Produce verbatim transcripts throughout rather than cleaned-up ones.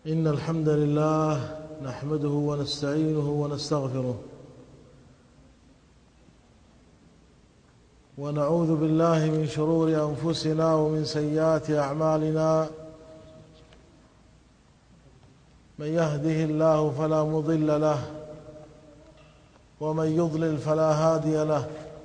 إن الحمد لله نحمده ونستعينه ونستغفره ونعوذ بالله من شرور أنفسنا ومن سيئات أعمالنا. من يهده الله فلا مضل له ومن يضلل فلا هادي له،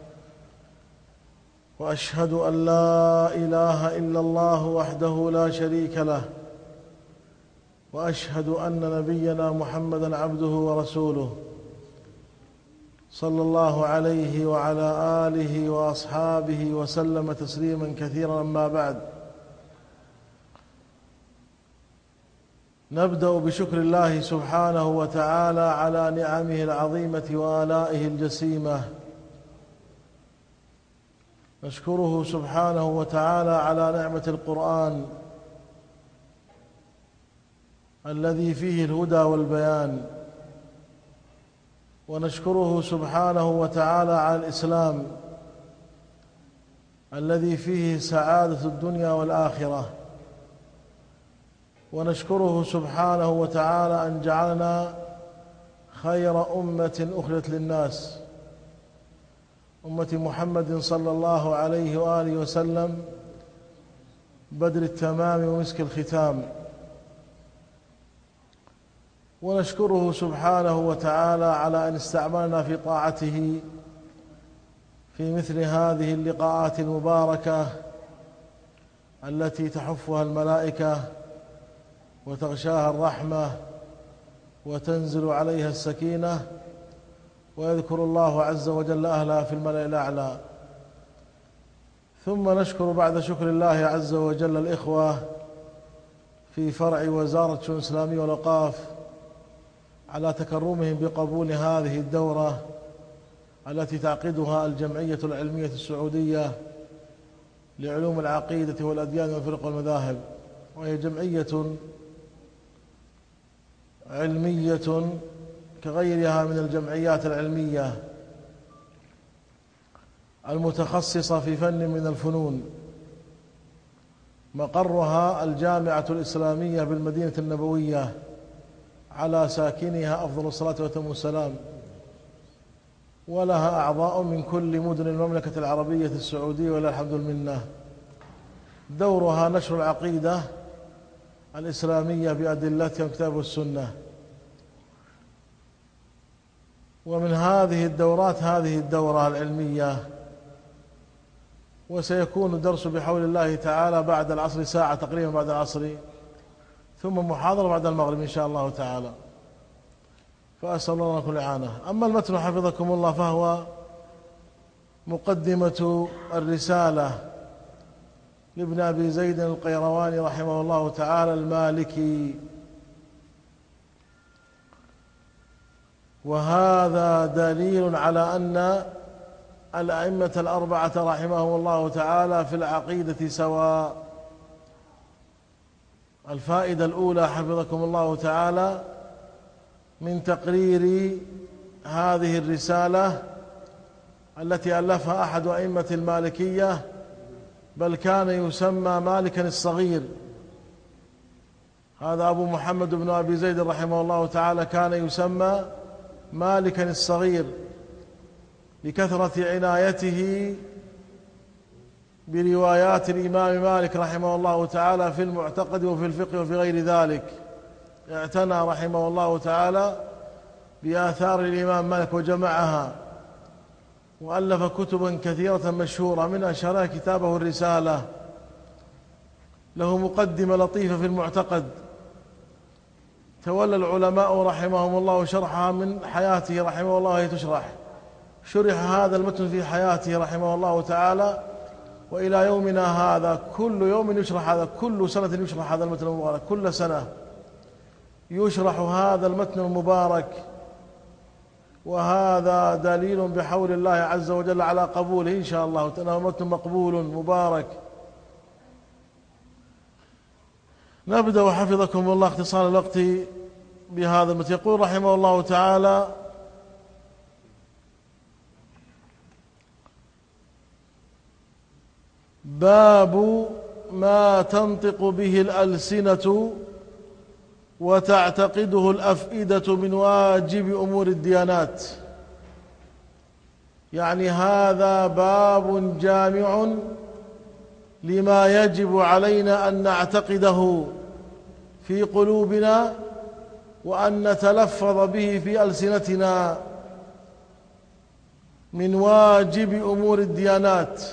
وأشهد أن لا إله إلا الله وحده لا شريك له، وأشهد أن نبينا محمدًا عبده ورسوله صلى الله عليه وعلى آله وأصحابه وسلم تسليمًا كثيرًا. أما بعد، نبدأ بشكر الله سبحانه وتعالى على نعمه العظيمة وآلائه الجسيمة. نشكره سبحانه وتعالى على نعمة القرآن الذي فيه الهدى والبيان، ونشكره سبحانه وتعالى على الإسلام الذي فيه سعادة الدنيا والآخرة، ونشكره سبحانه وتعالى أن جعلنا خير أمة أخرجت للناس، أمة محمد صلى الله عليه وآله وسلم، بدر التمام ومسك الختام. ونشكره سبحانه وتعالى على أن استعملنا في طاعته في مثل هذه اللقاءات المباركة التي تحفها الملائكة وتغشاها الرحمة وتنزل عليها السكينة، ويذكر الله عز وجل أهلها في الملأ الأعلى. ثم نشكر بعد شكر الله عز وجل الإخوة في فرع وزارة الشؤون الإسلامية والأوقاف على تكرمهم بقبول هذه الدورة التي تعقدها الجمعية العلمية السعودية لعلوم العقيدة والأديان والفرق والمذاهب، وهي جمعية علمية كغيرها من الجمعيات العلمية المتخصصة في فن من الفنون. مقرها الجامعة الإسلامية بالمدينة النبوية، على ساكنها أفضل الصلاة وأتم السلام، ولها أعضاء من كل مدن المملكة العربية السعودية ولله الحمد والمنة. دورها نشر العقيدة الإسلامية بأدلتها الكتاب والسنة. ومن هذه الدورات هذه الدورة العلمية، وسيكون الدرس بحول الله تعالى بعد العصر ساعة تقريبا بعد العصر، ثم محاضرة بعد المغرب إن شاء الله تعالى، فأسأل الله كل إعانة. أما المتن حفظكم الله فهو مقدمة الرسالة لابن أبي زيد القيرواني رحمه الله تعالى المالكي، وهذا دليل على أن الأئمة الأربعة رحمهم الله تعالى في العقيدة سواء. الفائدة الأولى حفظكم الله تعالى من تقرير هذه الرسالة التي ألفها أحد أئمة المالكية، بل كان يسمى مالكا الصغير. هذا أبو محمد بن أبي زيد رحمه الله تعالى كان يسمى مالكا الصغير لكثرة عنايته بروايات الإمام مالك رحمه الله تعالى في المعتقد وفي الفقه وفي غير ذلك. اعتنى رحمه الله تعالى بآثار الإمام مالك وجمعها، وألف كتبا كثيرة مشهورة، من أشهرها كتابه الرسالة، له مقدمة لطيفة في المعتقد تولى العلماء رحمهم الله شرحها من حياته رحمه الله، هي تشرح. شرح هذا المتن في حياته رحمه الله تعالى، وإلى يومنا هذا كل يوم يشرح هذا، كل سنة يشرح هذا المتن المبارك، كل سنة يشرح هذا المتن المبارك. وهذا دليل بحول الله عز وجل على قبوله إن شاء الله، أنه متن مقبول مبارك. نبدأ حفظكم الله اختصار الوقت بهذا المتن. يقول رحمه الله تعالى: باب ما تنطق به الألسنة وتعتقده الأفئدة من واجب أمور الديانات. يعني هذا باب جامع لما يجب علينا أن نعتقده في قلوبنا وأن نتلفظ به في ألسنتنا من واجب أمور الديانات،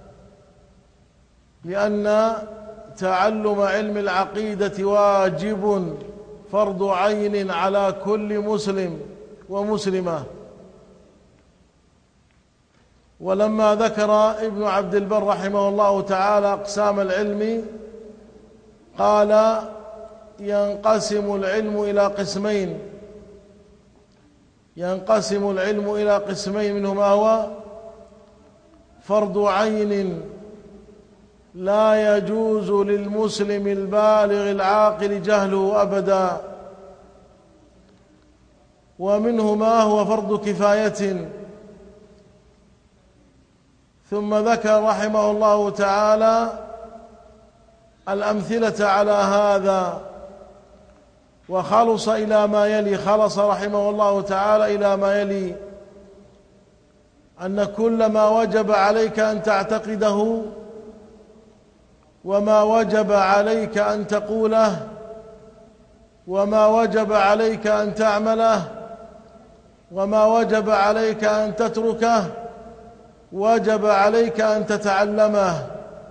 لأن تعلم علم العقيدة واجب فرض عين على كل مسلم ومسلمة. ولما ذكر ابن عبد البر رحمه الله تعالى أقسام العلم قال: ينقسم العلم إلى قسمين ينقسم العلم إلى قسمين منهما هو فرض عين لا يجوز للمسلم البالغ العاقل جهله أبدا، ومنه ما هو فرض كفاية. ثم ذكر رحمه الله تعالى الأمثلة على هذا، وخلص إلى ما يلي خلص رحمه الله تعالى إلى ما يلي: أن كل ما وجب عليك أن تعتقده وما وجب عليك أن تقوله وما وجب عليك أن تعمله وما وجب عليك أن تتركه وجب عليك أن تتعلمه.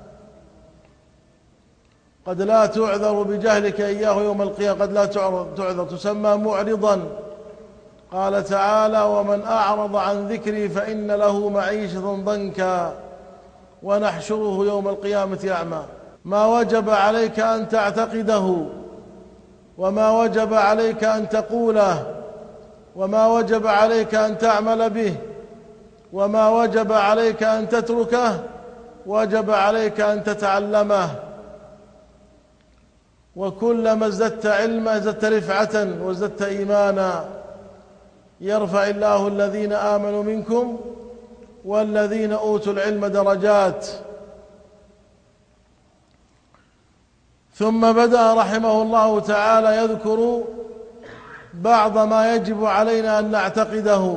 قد لا تعذر بجهلك إياه يوم القيامة، قد لا تعذر، تسمى معرضا. قال تعالى: ومن أعرض عن ذكري فإن له معيشة ضنكا ونحشره يوم القيامة أعمى. ما وجب عليك أن تعتقده وما وجب عليك أن تقوله وما وجب عليك أن تعمل به وما وجب عليك أن تتركه وجب عليك أن تتعلمه. وكلما ازددت علما ازددت رفعة وازددت إيمانا. يرفع الله الذين آمنوا منكم والذين أوتوا العلم درجات. ثم بدأ رحمه الله تعالى يذكر بعض ما يجب علينا أن نعتقده،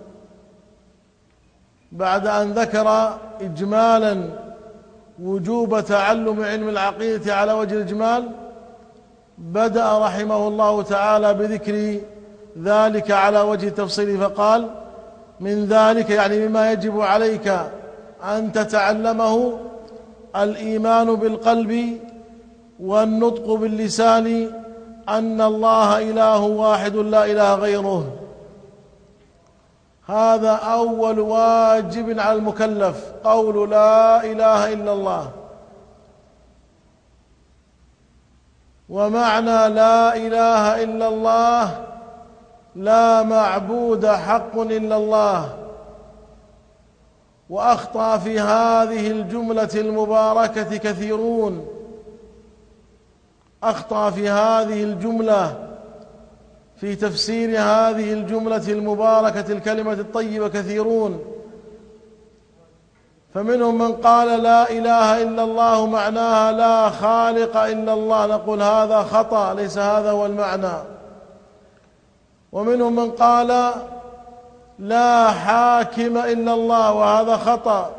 بعد أن ذكر إجمالا وجوب تعلم علم العقيدة على وجه الإجمال. بدأ رحمه الله تعالى بذكر ذلك على وجه التفصيل، فقال: من ذلك يعني مما يجب عليك أن تتعلمه الإيمان بالقلب والنطق باللسان أن الله إله واحد لا إله غيره. هذا أول واجب على المكلف، قول لا إله إلا الله. ومعنى لا إله إلا الله لا معبود حق إلا الله. وأخطأ في هذه الجملة المباركة كثيرون أخطأ في هذه الجملة في تفسير هذه الجملة المباركة الكلمة الطيبة كثيرون. فمنهم من قال لا إله إلا الله معناها لا خالق إلا الله، نقول هذا خطأ، ليس هذا هو المعنى. ومنهم من قال لا حاكم إلا الله، وهذا خطأ.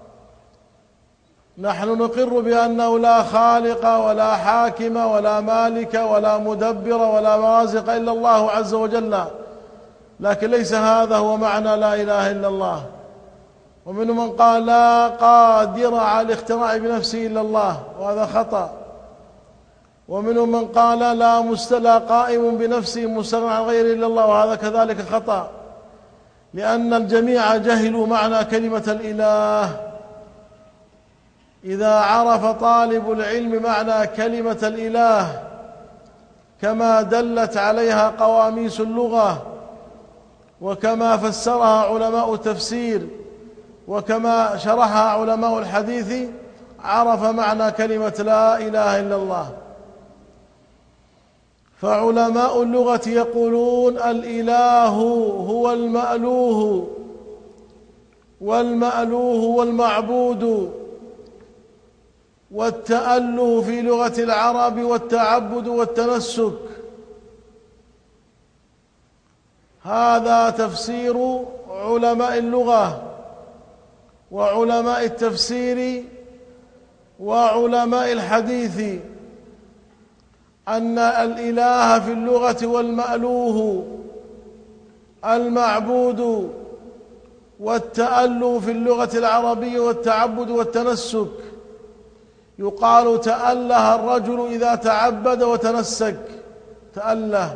نحن نقر بأنه لا خالق ولا حاكم ولا مالك ولا مدبر ولا رازق إلا الله عز وجل، لكن ليس هذا هو معنى لا إله إلا الله. ومنهم من قال لا قادر على الاختراع بنفسه إلا الله، وهذا خطأ. ومنهم من قال لا مستلا قائم بنفسه مستغنى عن غيره إلا الله، وهذا كذلك خطأ، لأن الجميع جهلوا معنى كلمة الإله. إذا عرف طالب العلم معنى كلمة الإله كما دلت عليها قواميس اللغة وكما فسرها علماء التفسير وكما شرحها علماء الحديث، عرف معنى كلمة لا إله إلا الله. فعلماء اللغة يقولون الإله هو المألوه، والمألوه هو المعبود. والتأله في لغة العرب والتعبد والتنسك، هذا تفسير علماء اللغة وعلماء التفسير وعلماء الحديث، أن الإله في اللغة والمألوه المعبود، والتأله في اللغة العربية والتعبد والتنسك. يقال تأله الرجل إذا تعبد وتنسك، تأله.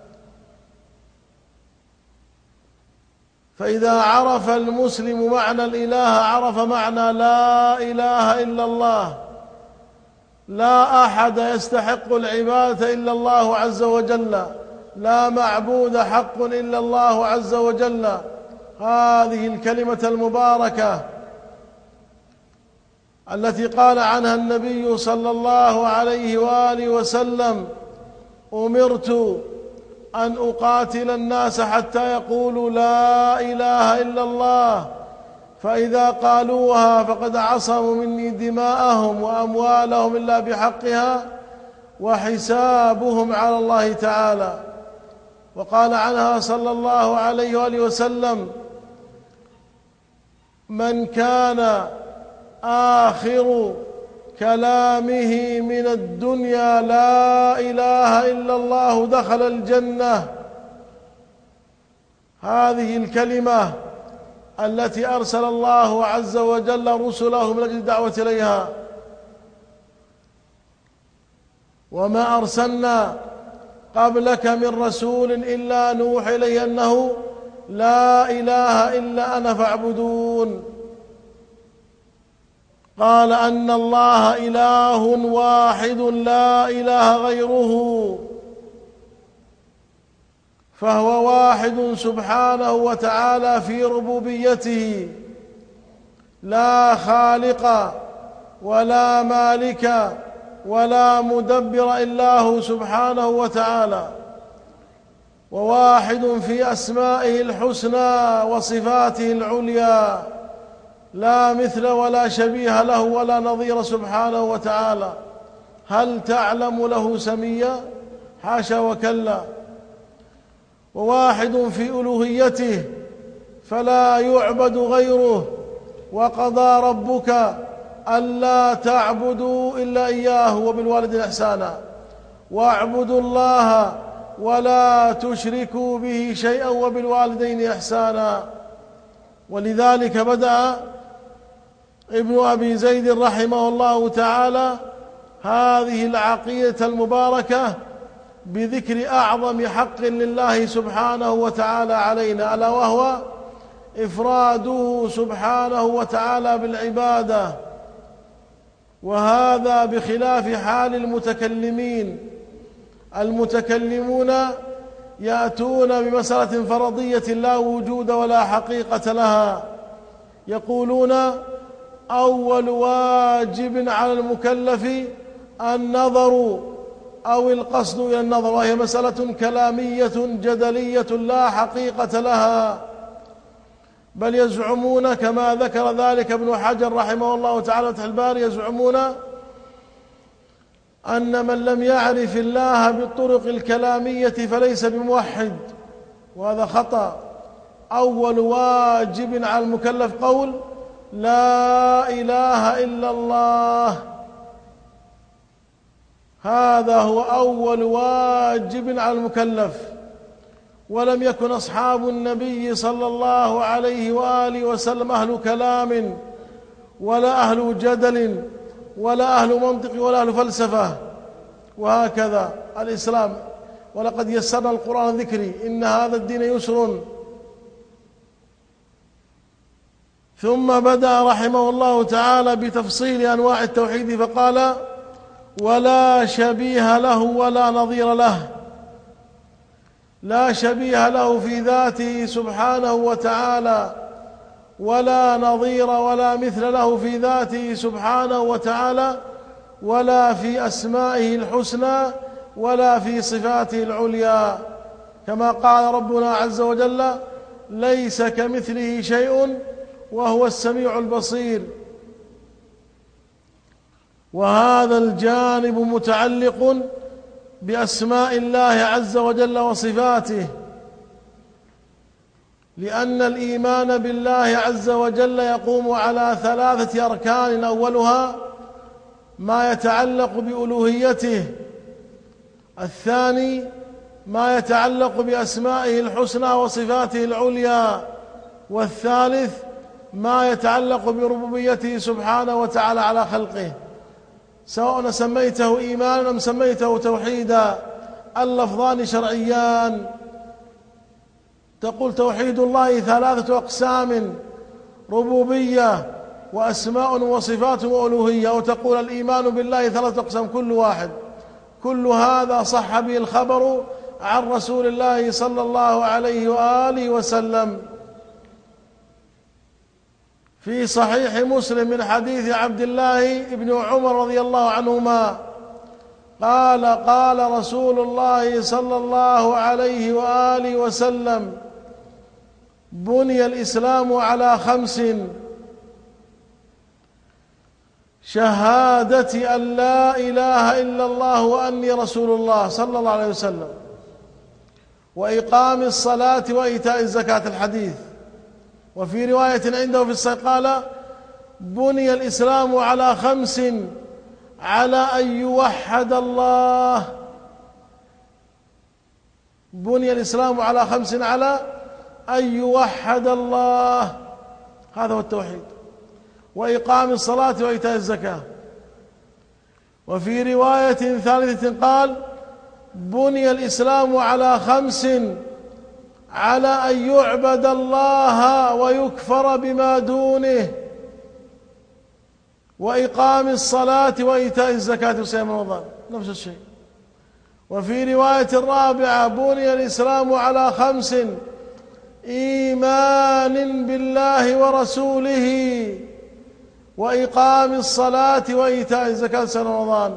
فإذا عرف المسلم معنى الإله عرف معنى لا إله إلا الله، لا أحد يستحق العبادة إلا الله عز وجل، لا معبود حق إلا الله عز وجل. هذه الكلمة المباركة التي قال عنها النبي صلى الله عليه وآله وسلم: أمرت أن أقاتل الناس حتى يقولوا لا إله إلا الله، فإذا قالوها فقد عصموا مني دماءهم وأموالهم إلا بحقها وحسابهم على الله تعالى. وقال عنها صلى الله عليه وآله وسلم: من كان آخر كلامه من الدنيا لا إله إلا الله دخل الجنة. هذه الكلمة التي أرسل الله عز وجل رسله من أجل الدعوة إليها. وما أرسلنا قبلك من رسول إلا نوحي إليه أنه لا إله إلا أنا فاعبدون. قال أن الله إله واحد لا إله غيره، فهو واحد سبحانه وتعالى في ربوبيته، لا خالق ولا مالك ولا مدبر إلا هو سبحانه وتعالى، وواحد في أسمائه الحسنى وصفاته العليا، لا مثل ولا شبيه له ولا نظير سبحانه وتعالى. هل تعلم له سميا؟ حاشا وكلا. وواحد في ألوهيته فلا يعبد غيره، وقضى ربك ألا تعبدوا إلا إياه وبالوالدين إحسانا، واعبدوا الله ولا تشركوا به شيئا وبالوالدين إحسانا. ولذلك بدأ ابن أبي زيد رحمه الله تعالى هذه العقيدة المباركة بذكر أعظم حق لله سبحانه وتعالى علينا، ألا وهو إفراده سبحانه وتعالى بالعبادة. وهذا بخلاف حال المتكلمين. المتكلمون يأتون بمسألة فرضية لا وجود ولا حقيقة لها، يقولون أول واجب على المكلف النظر أو القصد إلى النظر، وهي مسألة كلامية جدلية لا حقيقة لها. بل يزعمون كما ذكر ذلك ابن حجر رحمه الله تعالى فتح الباري، يزعمون أن من لم يعرف الله بالطرق الكلامية فليس بموحد، وهذا خطأ. أول واجب على المكلف قول لا إله إلا الله، هذا هو أول واجب على المكلف. ولم يكن أصحاب النبي صلى الله عليه وآله وسلم أهل كلام ولا أهل جدل ولا أهل منطق ولا أهل فلسفة. وهكذا الإسلام، ولقد يسرنا القرآن ذكري إن هذا الدين يسر. ثم بدأ رحمه الله تعالى بتفصيل أنواع التوحيد فقال: ولا شبيه له ولا نظير له. لا شبيه له في ذاته سبحانه وتعالى، ولا نظير ولا مثل له في ذاته سبحانه وتعالى، ولا في أسمائه الحسنى ولا في صفاته العليا، كما قال ربنا عز وجل: ليس كمثله شيء وهو السميع البصير. وهذا الجانب متعلق بأسماء الله عز وجل وصفاته، لأن الإيمان بالله عز وجل يقوم على ثلاثة أركان، أولها ما يتعلق بألوهيته، الثاني ما يتعلق بأسمائه الحسنى وصفاته العليا، والثالث ما يتعلق بربوبيته سبحانه وتعالى على خلقه، سواء سميته إيمانا أم سميته توحيدا، اللفظان شرعيان. تقول توحيد الله ثلاثة أقسام: ربوبية وأسماء وصفات وألوهية، وتقول الإيمان بالله ثلاثة أقسام، كل واحد. كل هذا صح به الخبر عن رسول الله صلى الله عليه وآله وسلم في صحيح مسلم من حديث عبد الله بن عمر رضي الله عنهما قال: قال رسول الله صلى الله عليه وآله وسلم: بني الإسلام على خمس: شهادة أن لا إله إلا الله وأني رسول الله صلى الله عليه وسلم، وإقام الصلاة وإيتاء الزكاة، الحديث. وفي رواية عنده في الصحيح قال: بني الإسلام على خمس: على أن يوحد الله. بني الإسلام على خمس: على أن يوحد الله، هذا هو التوحيد، وإقام الصلاة وإيتاء الزكاة. وفي رواية ثالثة قال: بني الإسلام على خمس: على أن يعبد الله ويكفر بما دونه، وإقام الصلاة وإيتاء الزكاة وصيام رمضان، نفس الشيء. وفي رواية رابعة: بني الإسلام على خمس: إيمان بالله ورسوله، وإقام الصلاة وإيتاء الزكاة وصيام رمضان.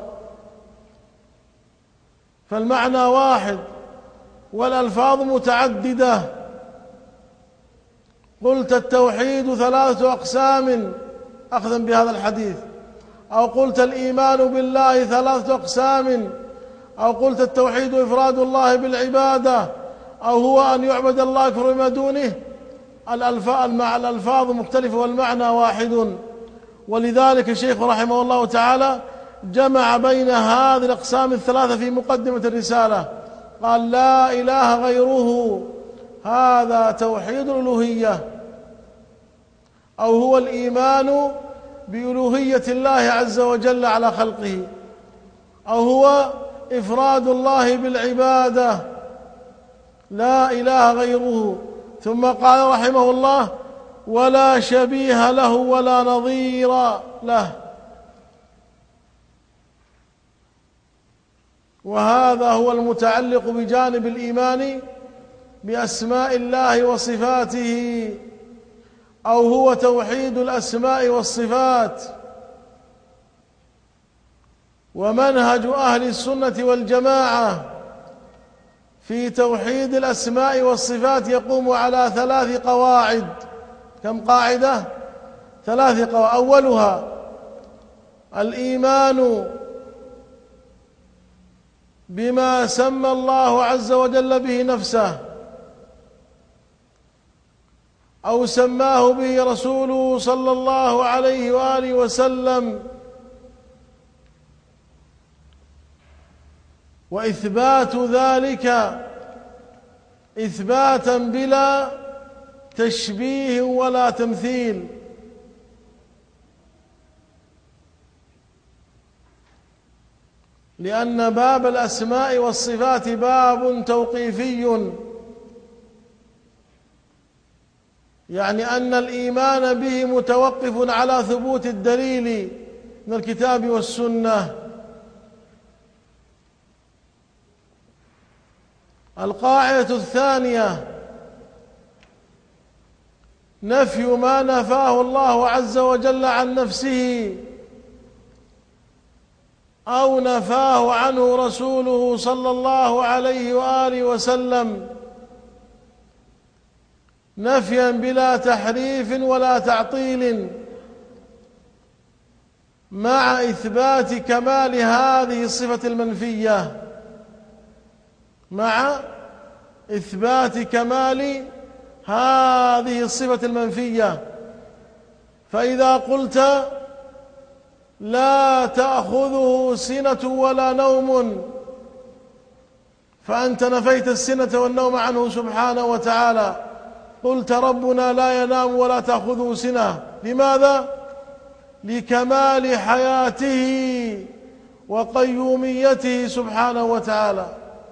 فالمعنى واحد والألفاظ متعددة. قلت التوحيد ثلاثة أقسام أخذا بهذا الحديث، أو قلت الإيمان بالله ثلاثة أقسام، أو قلت التوحيد إفراد الله بالعبادة، أو هو أن يعبد الله يكفر بما دونه. الألفاظ مختلفة والمعنى واحد. ولذلك الشيخ رحمه الله تعالى جمع بين هذه الأقسام الثلاثة في مقدمة الرسالة، قال: لا إله غيره، هذا توحيد الألوهية، أو هو الإيمان بألوهية الله عز وجل على خلقه، أو هو إفراد الله بالعبادة، لا إله غيره. ثم قال رحمه الله: ولا شبيه له ولا نظير له. وهذا هو المتعلق بجانب الإيمان بأسماء الله وصفاته، أو هو توحيد الأسماء والصفات. ومنهج أهل السنة والجماعة في توحيد الأسماء والصفات يقوم على ثلاث قواعد. كم قاعدة؟ ثلاث قواعد. أولها الإيمان بما سمى الله عز وجل به نفسه، أو سماه به رسوله صلى الله عليه وآله وسلم، وإثبات ذلك إثباتا بلا تشبيه ولا تمثيل. لأن باب الأسماء والصفات باب توقيفي، يعني أن الإيمان به متوقف على ثبوت الدليل من الكتاب والسنة. القاعدة الثانية نفي ما نفاه الله عز وجل عن نفسه أو نفاه عنه رسوله صلى الله عليه وآله وسلم، نفيا بلا تحريف ولا تعطيل، مع إثبات كمال هذه الصفة المنفية، مع إثبات كمال هذه الصفة المنفية. فإذا قلت لا تأخذه سنة ولا نوم فأنت نفيت السنة والنوم عنه سبحانه وتعالى. قلت ربنا لا ينام ولا تأخذه سنة. لماذا؟ لكمال حياته وقيوميته سبحانه وتعالى.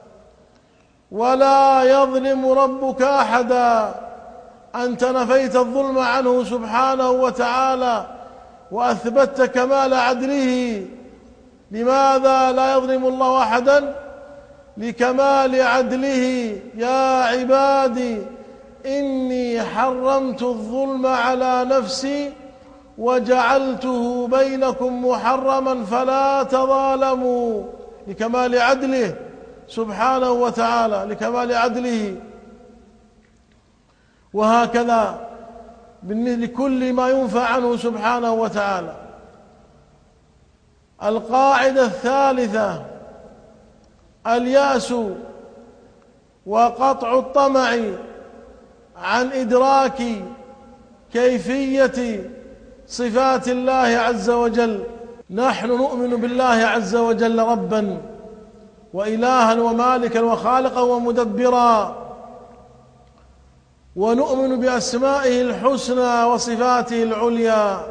ولا يظلم ربك أحدا. أنت نفيت الظلم عنه سبحانه وتعالى وأثبتت كمال عدله. لماذا لا يظلم الله أحدا؟ لكمال عدله. يا عبادي إني حرمت الظلم على نفسي وجعلته بينكم محرما فلا تظالموا. لكمال عدله سبحانه وتعالى، لكمال عدله. وهكذا لكل ما ينفى عنه سبحانه وتعالى. القاعدة الثالثة اليأس وقطع الطمع عن إدراك كيفية صفات الله عز وجل. نحن نؤمن بالله عز وجل ربا وإلها ومالكا وخالقا ومدبرا، ونؤمن بأسمائه الحسنى وصفاته العليا،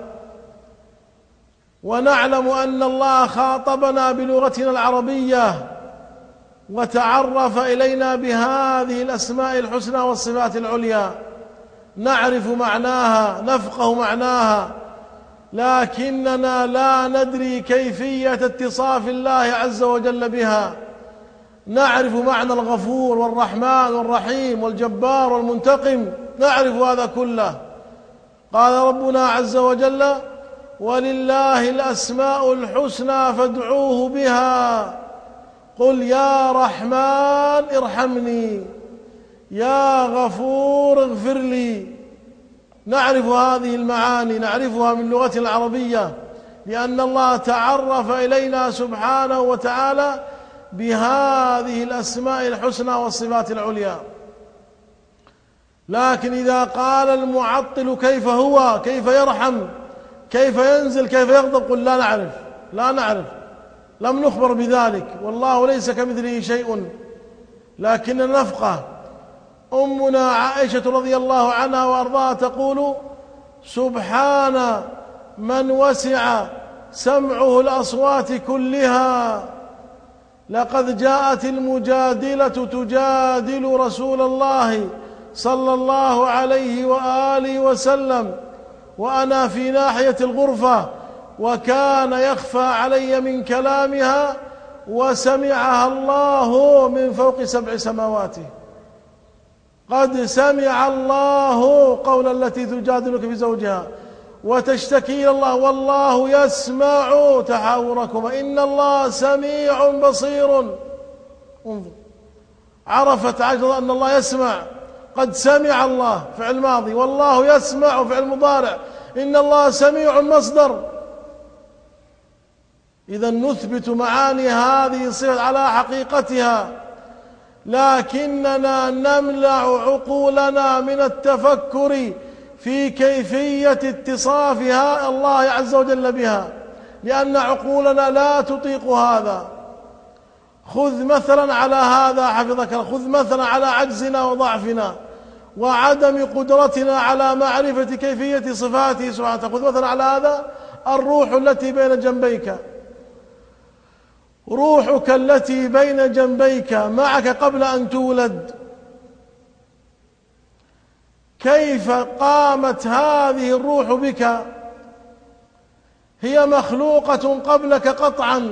ونعلم أن الله خاطبنا بلغتنا العربية وتعرف إلينا بهذه الأسماء الحسنى والصفات العليا. نعرف معناها، نفقه معناها، لكننا لا ندري كيفية اتصاف الله عز وجل بها. نعرف معنى الغفور والرحمن والرحيم والجبار والمنتقم، نعرف هذا كله. قال ربنا عز وجل: ولله الأسماء الحسنى فادعوه بها. قل يا رحمن ارحمني، يا غفور اغفر لي. نعرف هذه المعاني، نعرفها من لغة العربية، لأن الله تعرف إلينا سبحانه وتعالى بهذه الأسماء الحسنى والصفات العليا. لكن إذا قال المعطل كيف هو، كيف يرحم، كيف ينزل، كيف يغضب، قل لا نعرف، لا نعرف، لم نخبر بذلك، والله ليس كمثله شيء، لكن نفقه. أمنا عائشة رضي الله عنها وأرضاها تقول: سبحان من وسع سمعه الأصوات كلها، لقد جاءت المجادلة تجادل رسول الله صلى الله عليه وآله وسلم وأنا في ناحية الغرفة، وكان يخفى علي من كلامها وسمعها الله من فوق سبع سماوات. قد سمع الله قول التي تجادلك في زوجها وتشتكي إلى الله والله يسمع تحاوركما إن الله سميع بصير. انظر، عرفت عجرا أن الله يسمع. قد سمع الله فعل ماضي، والله يسمع فعل مضارع، إن الله سميع مصدر. إذا نثبت معاني هذه الصفة على حقيقتها، لكننا نمنع عقولنا من التفكر في كيفية اتصافها الله عز وجل بها، لأن عقولنا لا تطيق هذا. خذ مثلا على هذا حفظك، خذ مثلا على عجزنا وضعفنا وعدم قدرتنا على معرفة كيفية صفاته سبحانه. خذ مثلا على هذا الروح التي بين جنبيك، روحك التي بين جنبيك معك قبل أن تولد، كيف قامت هذه الروح بك؟ هي مخلوقة قبلك قطعا.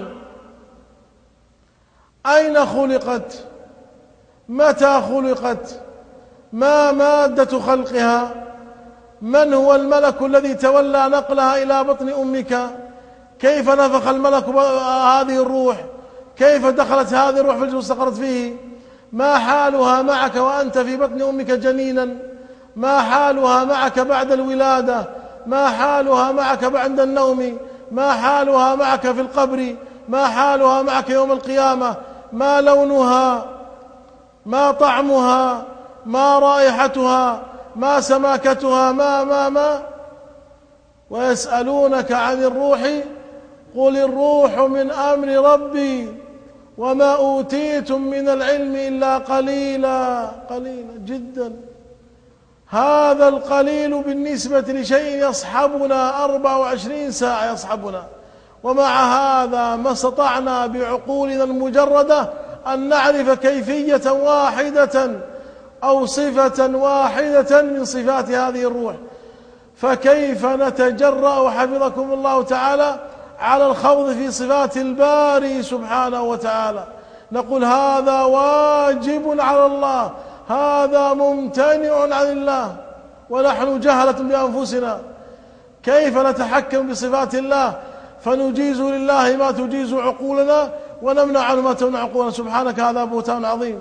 أين خلقت؟ متى خلقت؟ ما مادة خلقها؟ من هو الملك الذي تولى نقلها إلى بطن أمك؟ كيف نفخ الملك هذه الروح؟ كيف دخلت هذه الروح في الجسم واستقرت فيه؟ ما حالها معك وأنت في بطن أمك جنينا؟ ما حالها معك بعد الولادة؟ ما حالها معك بعد النوم؟ ما حالها معك في القبر؟ ما حالها معك يوم القيامة؟ ما لونها؟ ما طعمها؟ ما رائحتها؟ ما سماكتها ما ما ما ويسألونك عن الروح قل الروح من أمر ربي وما أوتيتم من العلم إلا قليلا قليلا جدا. هذا القليل بالنسبة لشيء يصحبنا أربع وعشرين ساعة يصحبنا، ومع هذا ما استطعنا بعقولنا المجردة أن نعرف كيفية واحدة أو صفة واحدة من صفات هذه الروح، فكيف نتجرأ حفظكم الله تعالى على الخوض في صفات الباري سبحانه وتعالى؟ نقول هذا واجب على الله، هذا ممتنع عن الله، ونحن جهلة بأنفسنا. كيف نتحكم بصفات الله فنجيز لله ما تجيز عقولنا ونمنع عنه ما تمنع عقولنا؟ سبحانك، هذا بهتان عظيم.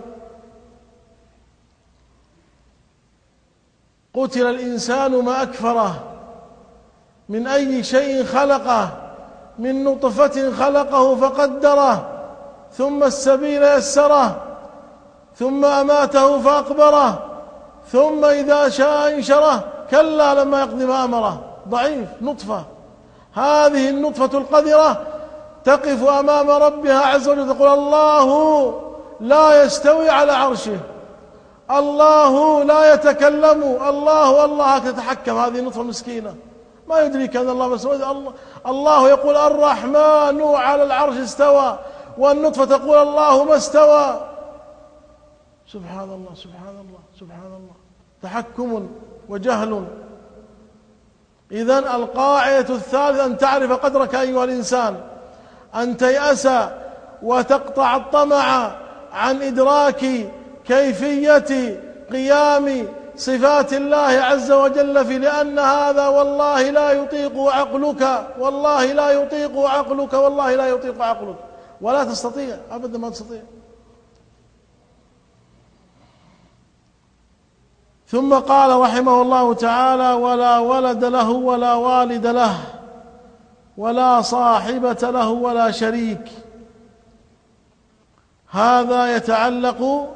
قتل الإنسان ما أكفره، من أي شيء خلقه؟ من نطفة خلقه فقدره، ثم السبيل يسره، ثم أماته فأقبره، ثم إذا شاء انشره، كلا لما يقض ما أمره. ضعيف، نطفة. هذه النطفة القذرة تقف أمام ربها عز وجل تقول الله لا يستوي على عرشه، الله لا يتكلم، الله الله تتحكم. هذه النطفة مسكينة ما يدريك أن الله مسؤول. الله, الله يقول الرحمن على العرش استوى، والنطفة تقول الله ما استوى. سبحان الله سبحان الله سبحان الله، تحكم وجهل. إذن القاعدة الثالثة أن تعرف قدرك أيها الإنسان، أن تيأس وتقطع الطمع عن إدراك كيفية قيام صفات الله عز وجل في، لأن هذا والله لا يطيق عقلك، والله لا يطيق عقلك، والله لا يطيق عقلك، ولا تستطيع أبدا، ما تستطيع. ثم قال رحمه الله تعالى ولا ولد له ولا والد له ولا صاحبة له ولا شريك. هذا يتعلق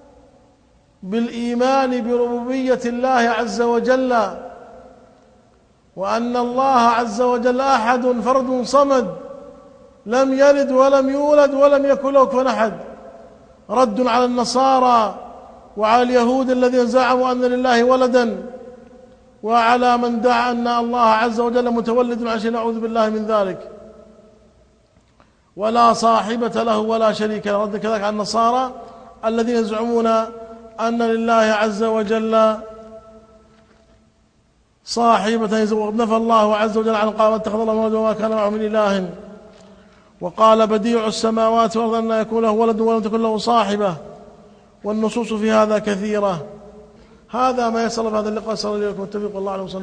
بالإيمان بربوبية الله عز وجل، وأن الله عز وجل أحد فرد صمد، لم يلد ولم يولد ولم يكن له كفوا أحد. رد على النصارى وعلى اليهود الذين زعموا أن لله ولدا، وعلى من دعا أن الله عز وجل متولد، عشان نعوذ بالله من ذلك. ولا صاحبة له ولا شريك له. رد كذلك على النصارى الذين يزعمون أن لله عز وجل صاحبة، ونفى الله عز وجل عن قال اتخذ الله ولدا وما كان معه من إله. وقال بديع السماوات والأرض أن يكون له ولد ولم تكن له صاحبة، والنصوص في هذا كثيرة. هذا ما يصل في هذا اللقاء. صلى الله عليه وسلم. والله عليه وسلم.